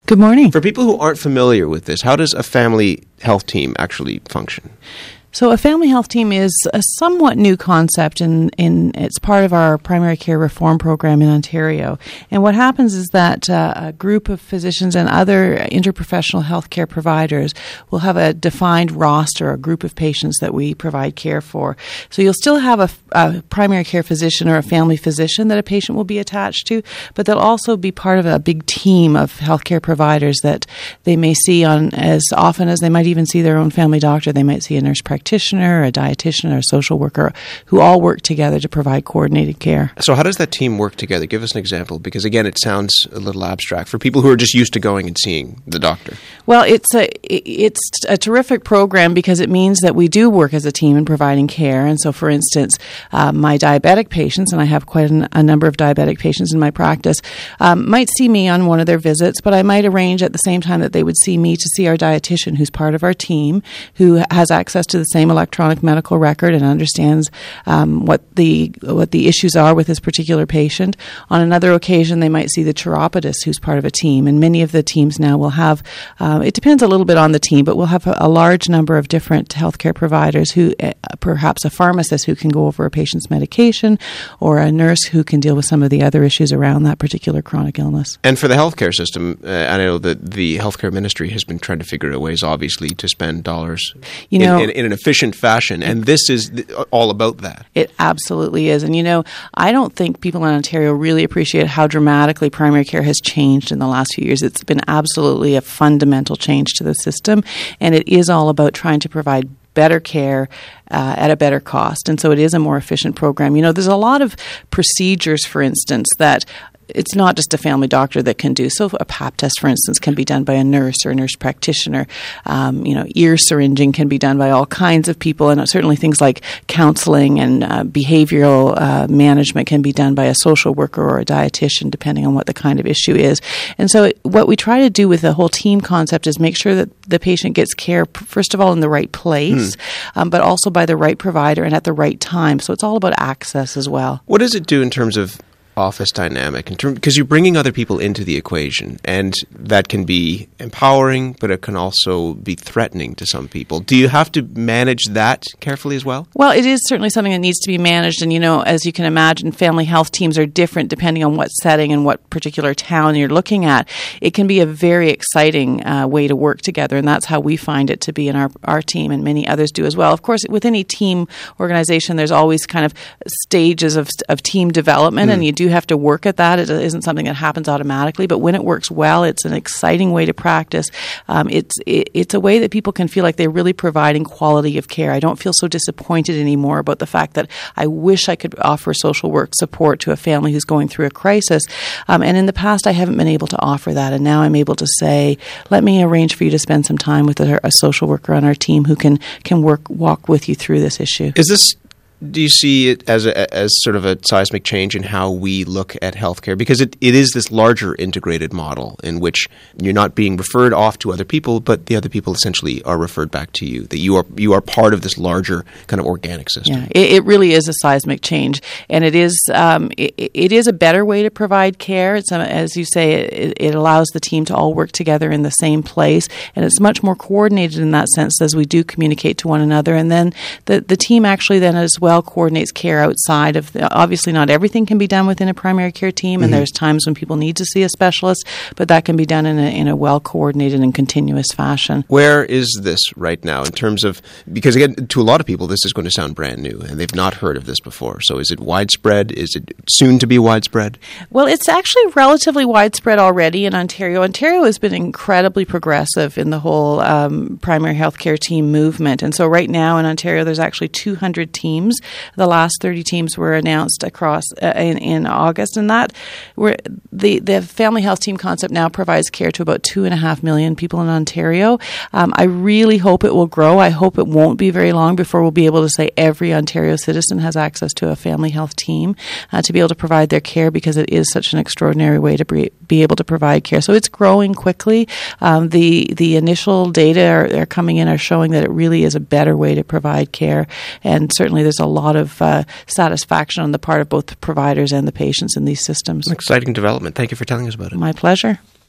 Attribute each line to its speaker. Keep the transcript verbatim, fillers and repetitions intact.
Speaker 1: Good morning.
Speaker 2: For people who aren't familiar with this, how does a family health team actually function?
Speaker 1: So a family health team is a somewhat new concept, and in, in, it's part of our primary care reform program in Ontario. And what happens is that uh, a group of physicians and other interprofessional healthcare providers will have a defined roster, a group of patients that we provide care for. So you'll still have a, a primary care physician or a family physician that a patient will be attached to, but they'll also be part of a big team of healthcare providers that they may see on as often as they might even see their own family doctor. They might see a nurse practitioner. practitioner, a dietitian, or a social worker who all work together to provide coordinated care.
Speaker 2: So how does that team work together? Give us an example, because again, it sounds a little abstract for people who are just used to going and seeing the doctor.
Speaker 1: Well, it's a it's a terrific program because it means that we do work as a team in providing care. And so, for instance, uh, my diabetic patients, and I have quite an, a number of diabetic patients in my practice, um, might see me on one of their visits, but I might arrange at the same time that they would see me to see our dietitian, who's part of our team, who has access to the same electronic medical record and understands um, what the what the issues are with this particular patient. On another occasion, they might see the chiropodist, who's part of a team, and many of the teams now will have, uh, it depends a little bit on the team, but we'll have a, a large number of different healthcare providers who, uh, perhaps a pharmacist who can go over a patient's medication, or a nurse who can deal with some of the other issues around that particular chronic illness.
Speaker 2: And for the healthcare system, uh, I know that the healthcare ministry has been trying to figure out ways, obviously, to spend dollars
Speaker 1: you know,
Speaker 2: in, in, in an efficient fashion, and this is th- all about that.
Speaker 1: It absolutely is. And, you know, I don't think people in Ontario really appreciate how dramatically primary care has changed in the last few years. It's been absolutely a fundamental change to the system, and it is all about trying to provide better care uh, at a better cost. And so it is a more efficient program. You know, there's a lot of procedures, for instance, that it's not just a family doctor that can do. So a pap test, for instance, can be done by a nurse or a nurse practitioner. Um, you know, ear syringing can be done by all kinds of people, and certainly things like counseling and uh, behavioral uh, management can be done by a social worker or a dietitian, depending on what the kind of issue is. And so it, what we try to do with the whole team concept is make sure that the patient gets care, first of all, in the right place, mm. um, but also by the right provider and at the right time. So it's all about access as well.
Speaker 2: What does it do in terms of office dynamic, in term, because you're bringing other people into the equation, and that can be empowering, but it can also be threatening to some people. Do you have to manage that carefully as well?
Speaker 1: Well, it is certainly something that needs to be managed, and you know, as you can imagine, family health teams are different depending on what setting and what particular town you're looking at. It can be a very exciting uh, way to work together, and that's how we find it to be in our, our team, and many others do as well. Of course, with any team organization, there's always kind of stages of, of team development, mm. and you do have to work at that. It isn't something that happens automatically, but when it works well, it's an exciting way to practice. Um, it's it, it's a way that people can feel like they're really providing quality of care. I don't feel so disappointed anymore about the fact that I wish I could offer social work support to a family who's going through a crisis. Um, and in the past, I haven't been able to offer that, and now I'm able to say, let me arrange for you to spend some time with a, a social worker on our team who can can work walk with you through this issue.
Speaker 2: Is this Do you see it as a, as sort of a seismic change in how we look at healthcare? Because it, it is this larger integrated model in which you're not being referred off to other people, but the other people essentially are referred back to you. That you are you are part of this larger kind of organic system.
Speaker 1: Yeah, it, it really is a seismic change, and it is um, it, it is a better way to provide care. It's a, as you say, it, it allows the team to all work together in the same place, and it's much more coordinated in that sense as we do communicate to one another. And then the the team actually then as well coordinates care outside of the, obviously not everything can be done within a primary care team, and mm-hmm. there's times when people need to see a specialist, but that can be done in a, in a well-coordinated and continuous fashion.
Speaker 2: Where is this right now in terms of, because again, to a lot of people this is going to sound brand new and they've not heard of this before. So is it widespread? Is it soon to be widespread?
Speaker 1: Well, it's actually relatively widespread already in Ontario. Ontario has been incredibly progressive in the whole um, primary health care team movement, and so right now in Ontario there's actually two hundred teams. The last thirty teams were announced across uh, in, in August, and that were the the family health team concept now provides care to about two and a half million people in Ontario. Um, I really hope it will grow. I hope it won't be very long before we'll be able to say every Ontario citizen has access to a family health team uh, to be able to provide their care, because it is such an extraordinary way to be, be able to provide care. So it's growing quickly. Um, the the initial data are, are coming in are showing that it really is a better way to provide care, and certainly there's a lot of uh, satisfaction on the part of both the providers and the patients in these systems.
Speaker 2: An exciting development. Thank you for telling us about it.
Speaker 1: My pleasure.